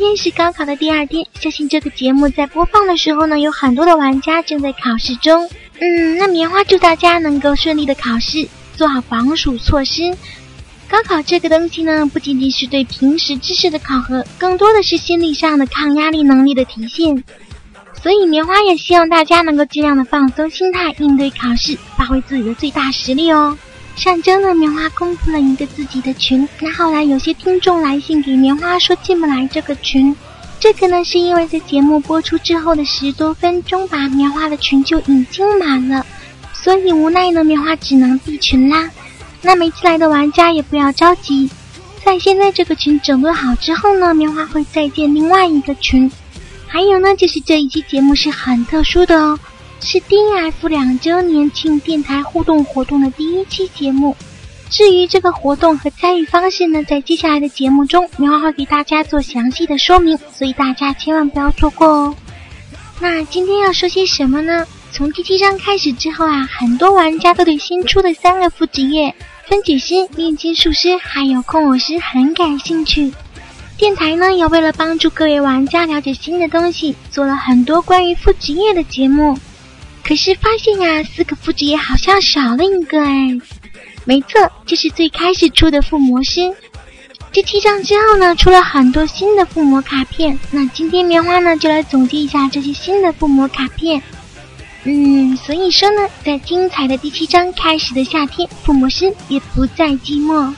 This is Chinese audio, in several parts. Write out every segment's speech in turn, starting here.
天是高考的第2天，相信这个节目在播放的时候呢，有很多的玩家正在考试中。那棉花祝大家能够顺利的考试，做好防暑措施。高考这个东西呢，不仅仅是对平时知识的考核，更多的是心理上的抗压力能力的体现。所以棉花也希望大家能够尽量的放松心态，应对考试，发挥自己的最大实力哦。上周呢，棉花公布了一个自己的群，那后来有些听众来信给棉花说进不来这个群，这个呢是因为在节目播出之后的10多分钟吧，棉花的群就已经满了，所以无奈呢，棉花只能闭群啦。那没进来的玩家也不要着急，在现在这个群整顿好之后呢，棉花会再建另外一个群。还有呢，就是这一期节目是很特殊的哦，是 DNF 2周年庆电台互动活动的第1期节目。至于这个活动和参与方式呢，在接下来的节目中，棉花会给大家做详细的说明，所以大家千万不要错过哦。那今天要说些什么呢？从第7章开始之后啊，很多玩家都对新出的3个副职业分解师、炼金术师还有控火师很感兴趣。电台呢也为了帮助各位玩家了解新的东西，做了很多关于副职业的节目。可是发现啊，4个副职业好像少了一个哎。没错，就是最开始出的附魔师。这7章之后呢，出了很多新的附魔卡片。那今天棉花呢就来总结一下这些新的附魔卡片。所以说呢，在精彩的第7章开始的夏天，附魔师也不再寂寞。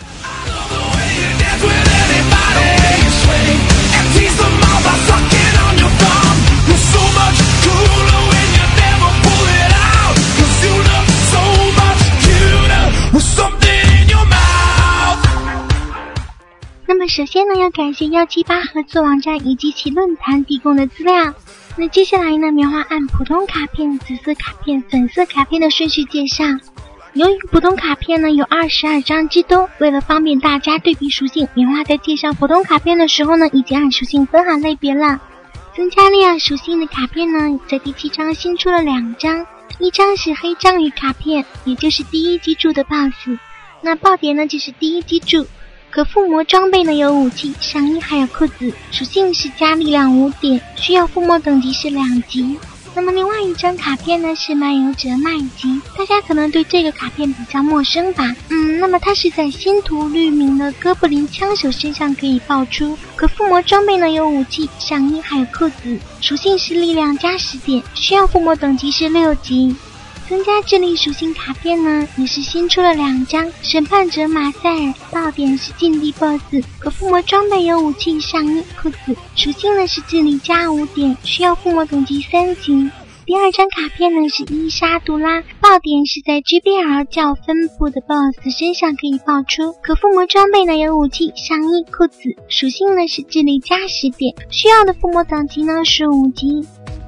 那么首先呢，要感谢178合作网站以及其论坛提供的资料。那接下来呢，棉花按普通卡片、紫色卡片、粉色卡片的顺序介绍。由于普通卡片呢有22张之多，为了方便大家对比属性，棉花在介绍普通卡片的时候呢，已经按属性分好类别了。增加利亚属性的卡片呢，在第7章新出了2张，一张是黑章鱼卡片，也就是第1击筑的 BOSS。那爆点呢就是第1击筑。可附魔装备呢有武器、上衣还有裤子，属性是加力量5点，需要附魔等级是2级。那么另外一张卡片呢是漫游者麦吉，大家可能对这个卡片比较陌生吧。那么它是在星途绿明的哥布林枪手身上可以爆出，可附魔装备呢有武器、上衣还有裤子，属性是力量加10点，需要附魔等级是6级。增加智力属性卡片呢，也是新出了2张，审判者马塞尔，爆点是禁地 BOSS， 可附魔装备有武器、上衣、裤子，属性呢是智力加5点，需要附魔等级3级。第2张卡片呢是伊莎杜拉，爆点是在 GBL 教分部的 BOSS 身上可以爆出，可附魔装备呢有武器、上衣、裤子，属性呢是智力加10点，需要的附魔等级呢是5级。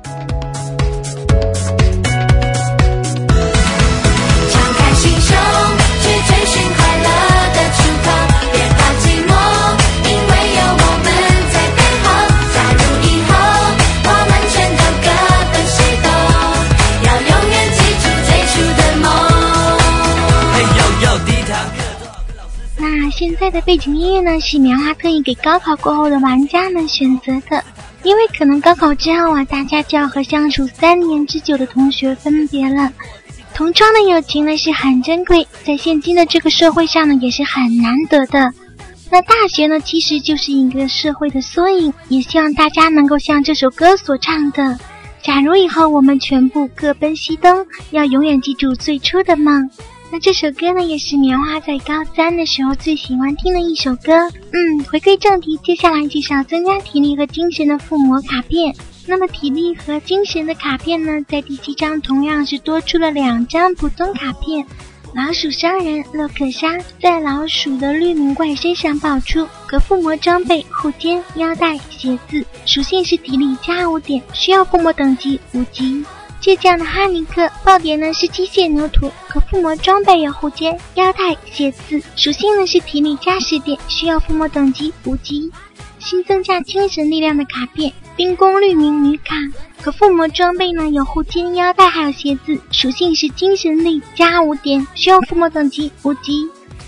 那现在的背景音乐呢，是棉花特意给高考过后的玩家们选择的，因为可能高考之后啊，大家就要和相处3年之久的同学分别了。同窗的友情呢是很珍贵，在现今的这个社会上呢也是很难得的。那大学呢其实就是一个社会的缩影，也希望大家能够像这首歌所唱的，假如以后我们全部各奔西东，要永远记住最初的梦。那这首歌呢也是棉花在高3的时候最喜欢听的一首歌。回归正题，接下来介绍增加体力和精神的附魔卡片。那么体力和精神的卡片呢，在第7章同样是多出了2张普通卡片。老鼠商人洛克莎在老鼠的绿明怪身上爆出，可附魔装备护肩、腰带、鞋子，属性是体力加5点，需要附魔等级5级。倔强的哈尼克爆点呢是机械牛犊，可附魔装备有护肩、腰带、鞋子，属性呢是体力加10点，需要附魔等级5级。新增加精神力量的卡片冰宫绿明女卡，可附魔装备呢有护肩、腰带还有鞋子，属性是精神力加5点，需要附魔等级5级。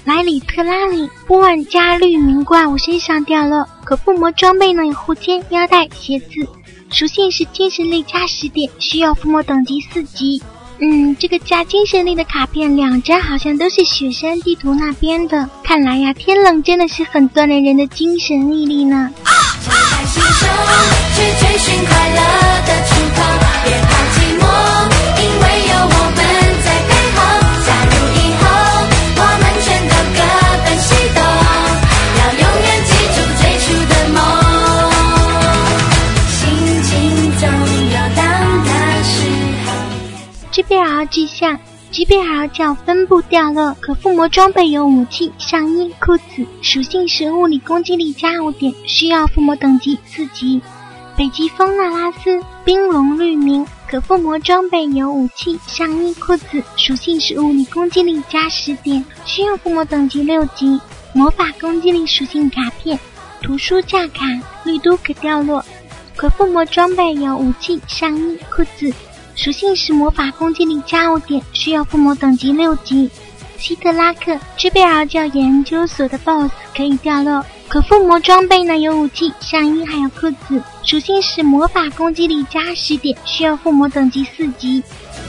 莱里特拉里波万加绿名怪物身上掉落，可附魔装备呢有护肩、腰带、鞋子，属性是精神力加10点，需要附魔等级4级。这个加精神力的卡片2张好像都是雪山地图那边的，看来呀，天冷真的是很锻炼人的精神毅力呢。 敞开心胸，去追寻快乐的出口，别怕寂寞，因为有我们在背后。加入以后，我们全都各奔西东，要永远记住最初的梦，心情总有当的时候。 GBL 迹象，GBL 叫分布掉落，可附魔装备有武器、上衣、裤子，属性是物理攻击力加5点，需要附魔等级4级。北极风纳拉斯冰龙绿名，可附魔装备有武器、上衣、裤子，属性是物理攻击力加10点，需要附魔等级6级。魔法攻击力属性卡片，图书架卡绿都可掉落，可附魔装备有武器、上衣、裤子，属性是魔法攻击力加5点，需要附魔等级6级。希特拉克 GBL 教研究所的 BOSS 可以掉落，可附魔装备呢有武器、上衣还有裤子，属性是魔法攻击力加10点，需要附魔等级4级。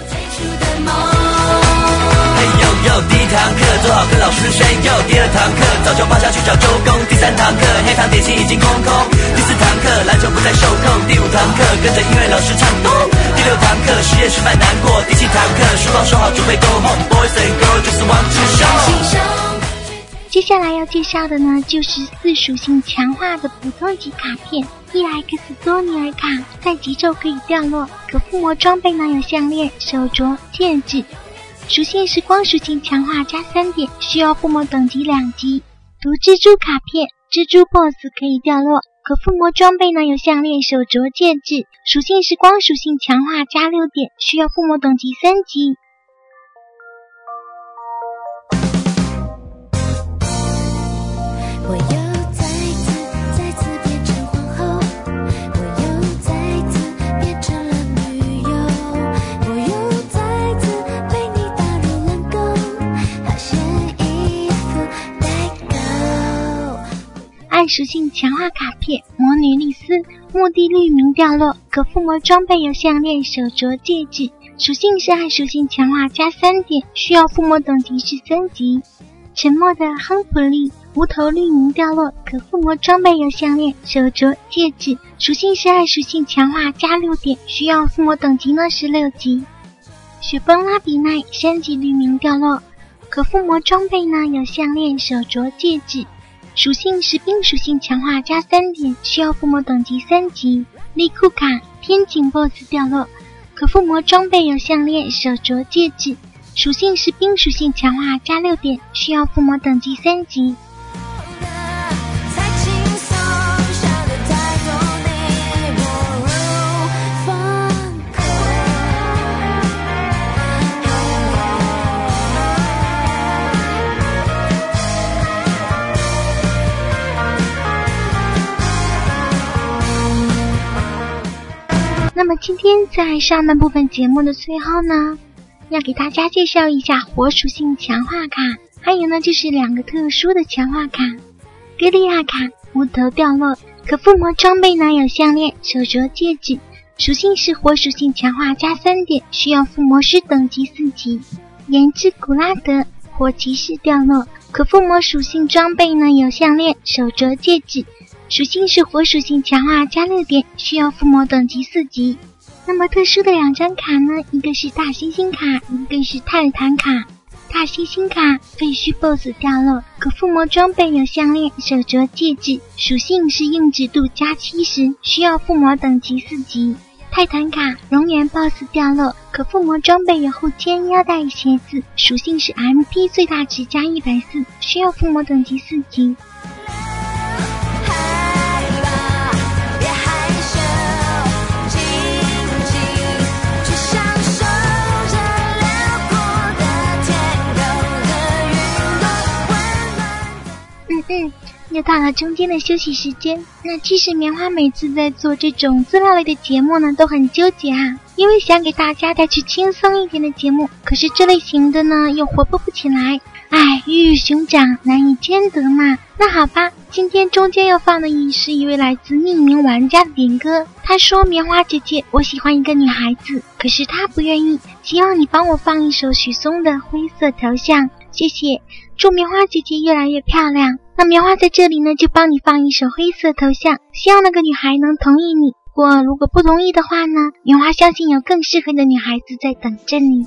第一堂课做好跟老师学，第二堂课早就趴下去找周公，第三堂课黑糖点心已经空空，第四堂课篮球不再受控，第五堂课跟着音乐老师唱咚，第六堂课实验室蛮难过，第七堂课书包收好准备 go home， Boys and girls just want to show。 接下来要介绍的呢，就是4属性强化的普通级卡片 EX 多尼尔卡，在极昼可以掉落，可附魔装备呢有项链、手镯、戒指，属性是光属性强化加3点，需要附魔等级2级。毒蜘蛛卡片，蜘蛛 BOSS 可以掉落，可附魔装备呢有项链、手镯、戒指，属性是光属性强化加6点，需要附魔等级3级。 我又再次变成皇后，我又再次变成了女友，我又再次被你打入冷宫，好像一副代购。 暗属性强化卡片魔女丽丝，墓地绿名掉落，可附魔装备有项链、手镯、戒指，属性是暗属性强化加3点，需要附魔等级是3级。沉默的亨普利无头绿名掉落，可附魔装备有项链、手镯、戒指，属性是暗属性强化加6点，需要附魔等级呢是6级。雪崩拉比奈3级绿名掉落，可附魔装备呢有项链、手镯、戒指，属性是冰属性强化加3点，需要附魔等级3级。利库卡天井 BOSS 掉落，可附魔装备有项链、手镯、戒指，属性是冰属性强化加6点，需要附魔等级3级。那么今天在上半部分节目的最后呢，要给大家介绍一下火属性强化卡，还有呢就是2个特殊的强化卡。歌利亚卡无头掉落，可附魔装备呢有项链、手镯、戒指，属性是火属性强化加3点，需要附魔师等级4级。研制古拉德火骑士掉落，可附魔属性装备呢有项链、手镯、戒指，属性是火属性强化加6点，需要附魔等级4级。那么特殊的2张卡呢，一个是大猩猩卡，一个是泰坦卡。大猩猩卡废墟 BOSS 掉落，可附魔装备有项链、手镯、戒指，属性是硬直度加70，需要附魔等级4级。泰坦卡熔岩 BOSS 掉落，可附魔装备有护肩、腰带、鞋子，属性是 MP 最大值加140，需要附魔等级4级。 又到了中间的休息时间。那其实棉花每次在做这种资料类的节目呢，都很纠结啊，因为想给大家带去轻松一点的节目，可是这类型的呢又活泼不起来。鱼与熊掌难以兼得嘛。那好吧，今天中间要放的是一位来自匿名玩家的点歌。他说，棉花姐姐，我喜欢一个女孩子，可是她不愿意，希望你帮我放一首许嵩的灰色头像，谢谢，祝棉花姐姐越来越漂亮。那棉花在这里呢就帮你放一首灰色头像，希望那个女孩能同意你，如果不同意的话呢，棉花相信有更适合的女孩子在等着你。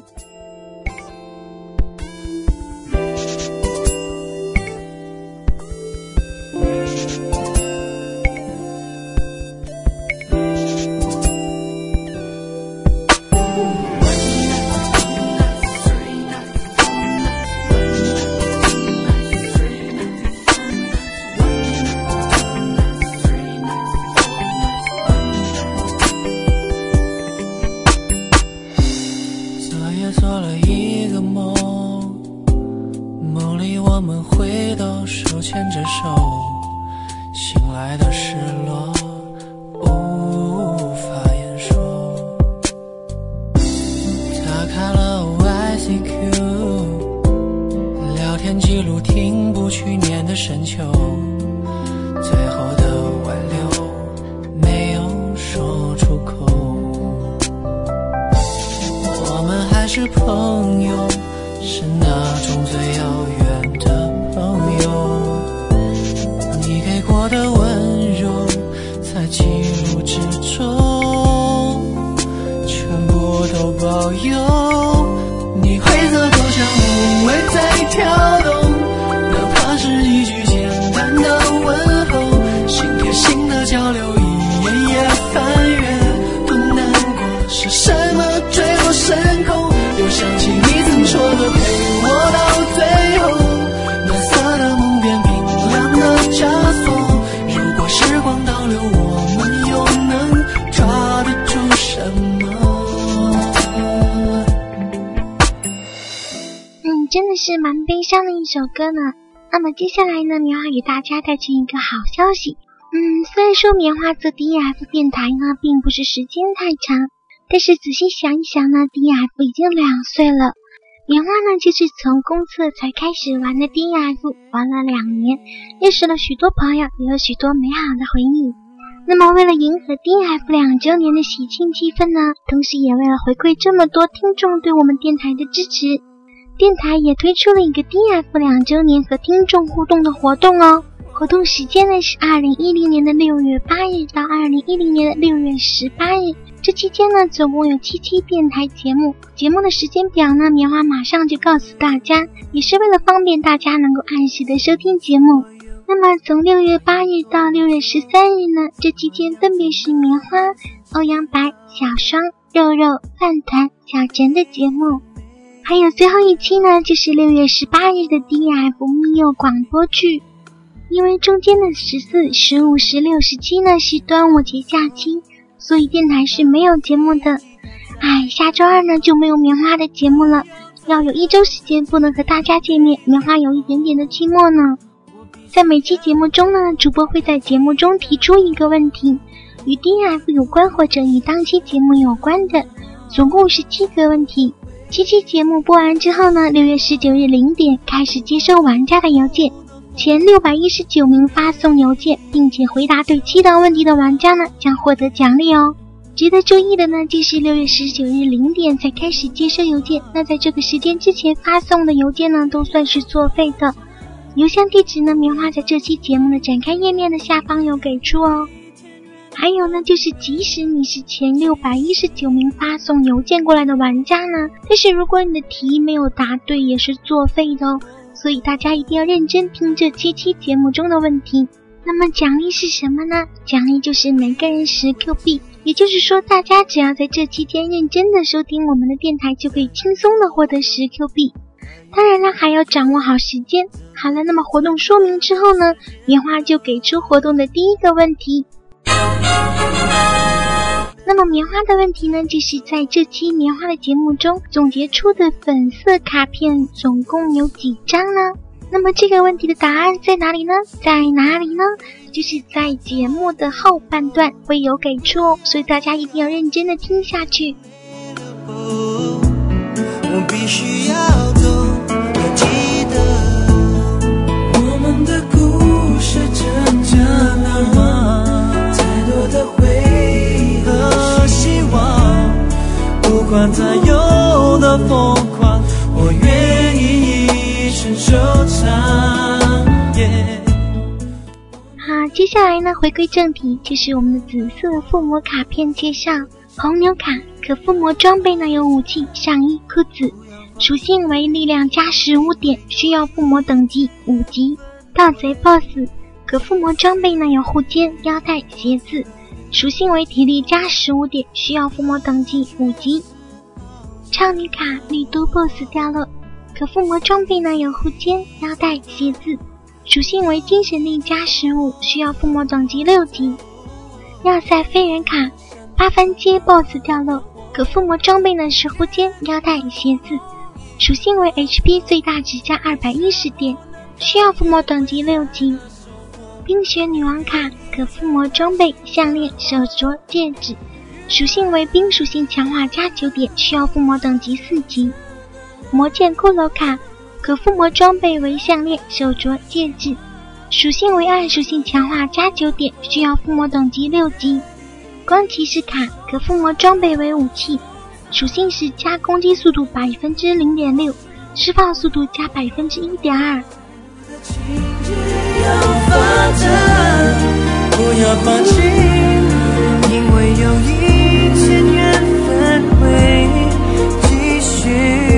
真的是蛮悲伤的一首歌呢。那么接下来呢，棉花给大家带去一个好消息。虽然说棉花做 DF 电台呢并不是时间太长，但是仔细想一想呢， DF 已经2岁了。棉花呢就是从公测才开始玩的 DF， 玩了2年，认识了许多朋友，也有许多美好的回忆。那么为了迎合 DF 2周年的喜庆气氛呢，同时也为了回馈这么多听众对我们电台的支持，电台也推出了一个 DF 2周年和听众互动的活动哦。活动时间呢是2010年的6月8日到2010年的6月18日，这期间呢总共有7期电台节目，节目的时间表呢棉花马上就告诉大家，也是为了方便大家能够按时的收听节目。那么从6月8日到6月13日呢，这期间分别是棉花、欧阳白、小双、肉肉、饭团、小陈的节目，还有最后一期呢就是6月18日的 DF 密友广播剧。因为中间的14、15、16、17呢是端午节假期，所以电台是没有节目的。下周二呢就没有棉花的节目了，要有1周时间不能和大家见面，棉花有一点点的寂寞呢。在每期节目中呢，主播会在节目中提出一个问题，与 DF 有关或者与当期节目有关的，总共是7个问题。7期节目播完之后呢，6月19日0点开始接收玩家的邮件，前619名发送邮件并且回答对7道问题的玩家呢将获得奖励哦。值得注意的呢就是6月19日0点才开始接收邮件，那在这个时间之前发送的邮件呢都算是作废的。邮箱地址呢棉花在这期节目的展开页面的下方有给出哦。还有呢就是即使你是前619名发送邮件过来的玩家呢，但是如果你的题没有答对也是作废的哦，所以大家一定要认真听这7期节目中的问题。那么奖励是什么呢？奖励就是每个人10Q币，也就是说大家只要在这期间认真的收听我们的电台，就可以轻松的获得10Q币。当然了，还要掌握好时间。好了，那么活动说明之后呢，棉花就给出活动的第一个问题。那么棉花的问题呢，就是在这期棉花的节目中总结出的粉色卡片总共有几张呢？ 那么这个问题的答案在哪里呢？就是在节目的后半段会有给出哦，所以大家一定要认真的听下去。 我必须要走，要记得我们的故事真正的吗？太多的回忆和希望，不管再有多疯狂，我愿意一生收藏。 好，接下来呢，回归正题，就是我们的紫色附魔卡片介绍。红牛卡可附魔装备呢有武器、上衣、裤子，属性为力量加15点，需要附魔等级5级。盗贼 BOSS 可附魔装备呢有护肩、腰带、鞋子，属性为体力加15点，需要附魔等级5级。超女卡绿都 BOSS 掉落，可附魔装备呢有护肩、腰带、鞋子，属性为精神力加15，需要附魔等级6级。要塞飞人卡8番街 BOSS 掉落，可附魔装备呢是护肩、腰带、鞋子，属性为 HP 最大值加210点，需要附魔等级6级。冰雪女王卡可附魔装备项链、手镯、戒指，属性为冰属性强化加9点，需要附魔等级4级。魔剑骷髅卡可附魔装备为项链、手镯、戒指，属性为暗属性强化加9点，需要附魔等级6级。光骑士卡可附魔装备为武器，属性是加攻击速度 0.6%， 释放速度加 1.2%。 不要放弃，因为有一天缘分会继续。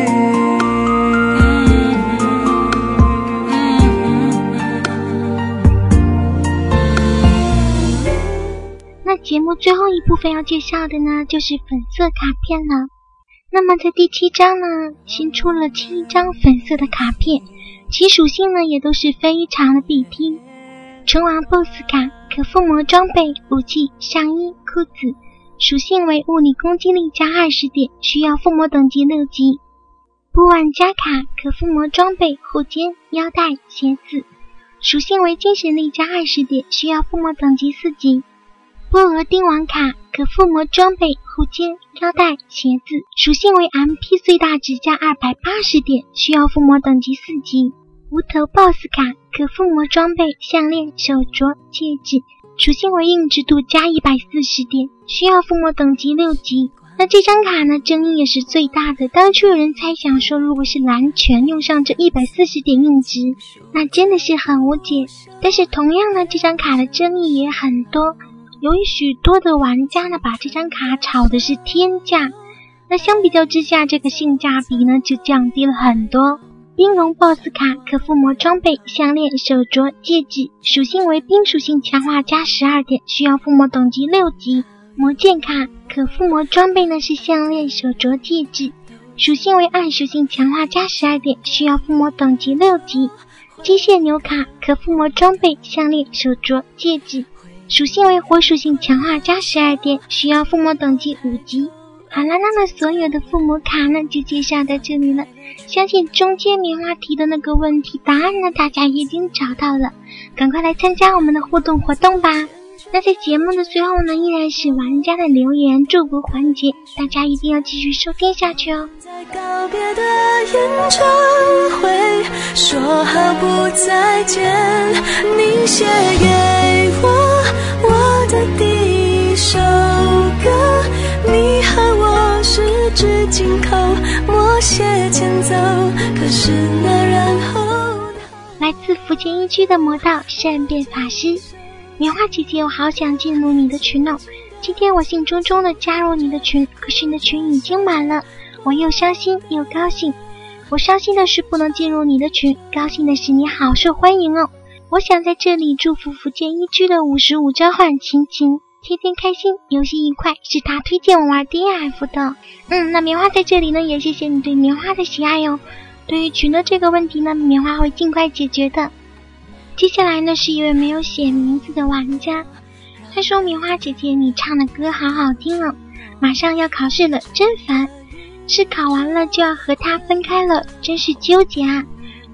那节目最后一部分要介绍的呢，就是粉色卡片了。那么在第7章呢，新出了7张粉色的卡片，其属性呢也都是非常的必听。纯王 BOSS 卡可附魔装备、武器、上衣、裤子，属性为物理攻击力加20点，需要附魔等级6级。布万加卡可附魔装备、护肩、腰带、鞋子，属性为精神力加20点，需要附魔等级4级。波俄丁王卡可附魔装备、护肩、腰带、鞋子，属性为 MP 最大值加280点，需要附魔等级4级。无头 BOSS 卡可附魔装备、项链、手镯、戒指，属性为硬直度加140点，需要附魔等级6级。那这张卡呢，争议也是最大的。当初有人猜想说，如果是蓝拳用上这140点硬直，那真的是很无解。但是同样呢，这张卡的争议也很多，由于许多的玩家呢把这张卡炒的是天价，那相比较之下，这个性价比呢就降低了很多。冰龙 BOSS 卡可附魔装备、项链、手镯、戒指，属性为冰属性强化加12点，需要附魔等级6级。魔剑卡可附魔装备呢是项链、手镯、戒指，属性为暗属性强化加12点，需要附魔等级6级。机械牛卡可附魔装备、项链、手镯、戒指，属性为火属性强化加12点，需要附魔等级5级。好了，那么所有的附魔卡呢就介绍到这里了。相信中间棉花提的那个问题答案呢大家已经找到了，赶快来参加我们的互动活动吧。那在节目的最后呢，依然是玩家的留言祝福环节，大家一定要继续收听下去哦。 在告别的演唱会说好不再见，你写给我的第一首歌，你和我十指紧扣，默写前奏，可是那然后。 来自福建一区的魔道善变法师，棉花姐姐，我好想进入你的群哦。今天我兴冲冲的加入你的群，可是你的群已经满了，我又伤心又高兴。我伤心的是不能进入你的群，高兴的是你好受欢迎哦。我想在这里祝福福建一区的55召唤晴晴天天开心，游戏愉快，是他推荐我玩 DF 的。那棉花在这里呢，也谢谢你对棉花的喜爱哦。对于群的这个问题呢，棉花会尽快解决的。接下来呢，是一位没有写名字的玩家，他说：棉花姐姐，你唱的歌好好听哦，马上要考试了，真烦，是考完了就要和他分开了，真是纠结啊。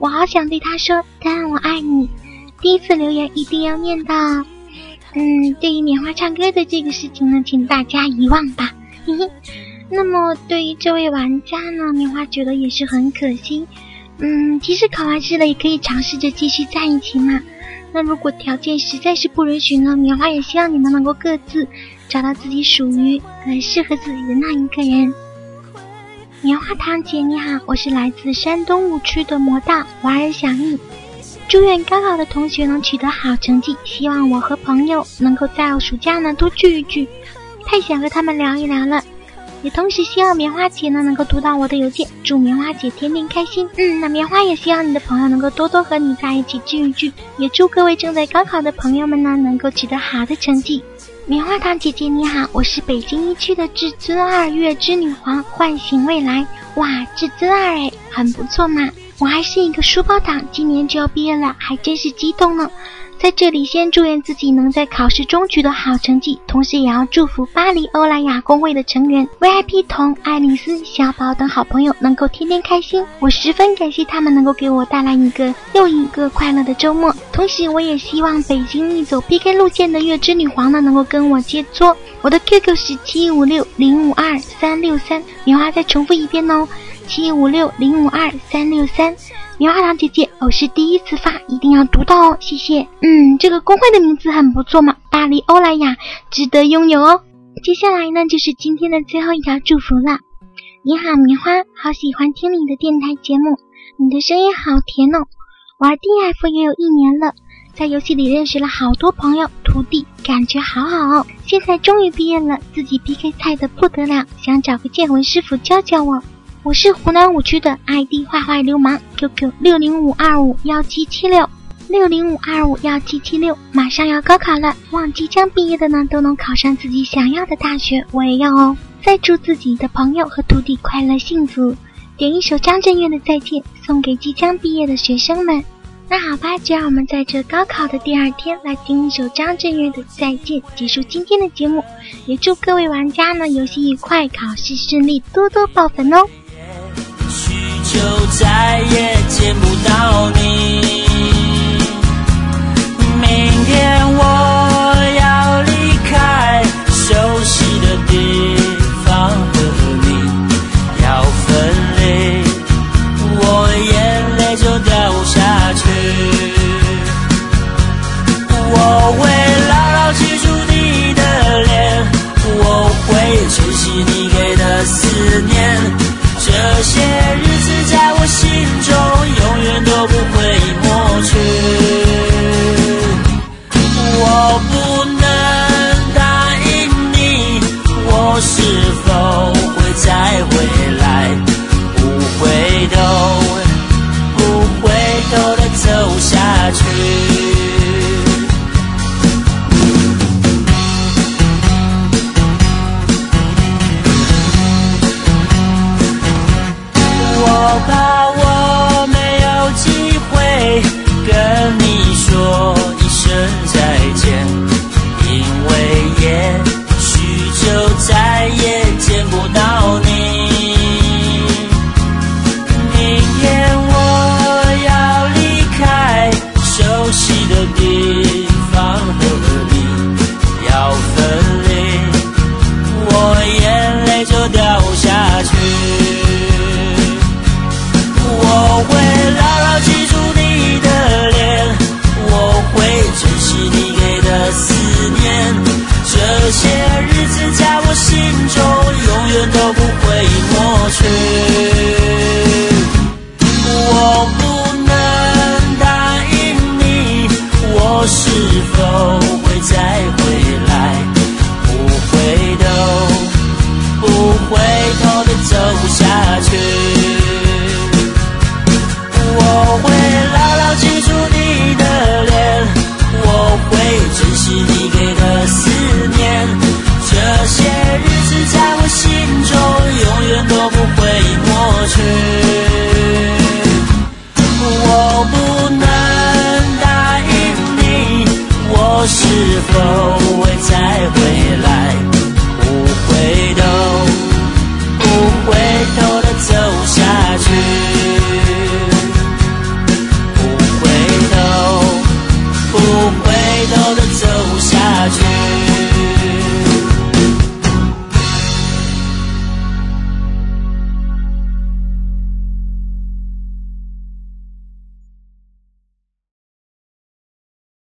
我好想对他说但我爱你。第一次留言一定要念到。对于棉花唱歌的这个事情呢，请大家遗忘吧。嘿嘿。那么对于这位玩家呢，棉花觉得也是很可惜。其实考完试了也可以尝试着继续在一起嘛。那如果条件实在是不允许呢，棉花也希望你们能够各自找到自己属于适合自己的那一个人。棉花糖姐你好，我是来自山东5区的魔道娃儿小易。祝愿高考的同学能取得好成绩，希望我和朋友能够在暑假呢多聚一聚，太想和他们聊一聊了。也同时希望棉花姐呢能够读到我的邮件，祝棉花姐天天开心。那棉花也希望你的朋友能够多多和你在一起聚一聚，也祝各位正在高考的朋友们呢能够取得好的成绩。棉花糖姐姐你好，我是北京1区的至尊2月之女皇唤醒未来。哇，至尊2很不错嘛。我还是一个书包党，今年就要毕业了，还真是激动呢。在这里先祝愿自己能在考试中取得好成绩，同时也要祝福巴黎欧莱雅公会的成员 VIP 童、爱丽丝、小宝等好朋友能够天天开心。我十分感谢他们能够给我带来一个又一个快乐的周末。同时我也希望北京一走 PK 路线的月之女皇呢能够跟我接磋。我的 QQ 是756052363，棉花再重复一遍哦，756052363。棉花糖姐姐，我是第一次发，一定要读到哦，谢谢。这个公会的名字很不错嘛，巴黎欧莱雅，值得拥有哦。接下来呢，就是今天的最后一条祝福了。你好，棉花，好喜欢听你的电台节目，你的声音好甜哦。玩 DF 也有1年了，在游戏里认识了好多朋友、徒弟，感觉好好哦。现在终于毕业了，自己 PK 菜的不得了，想找个剑魂师傅教教我。我是湖南5区的 ID 坏坏流氓 QQ 605251776 605251776，马上要高考了，望即将毕业的呢都能考上自己想要的大学，我也要哦。再祝自己的朋友和徒弟快乐幸福。点一首张震岳的再见，送给即将毕业的学生们。那好吧，就让我们在这高考的第2天来听一首张震岳的再见，结束今天的节目。也祝各位玩家呢游戏愉快，考试顺利，多多爆粉哦。 许久再也见不到你，明天我要离开熟悉的地方，和你要分离，我眼泪就掉下去，我会牢牢记住你的脸，我会珍惜你给的思念，这些日子在我心中永远都不会抹去，我不能答应你，我是否会再回来，不回头的走下去。我怕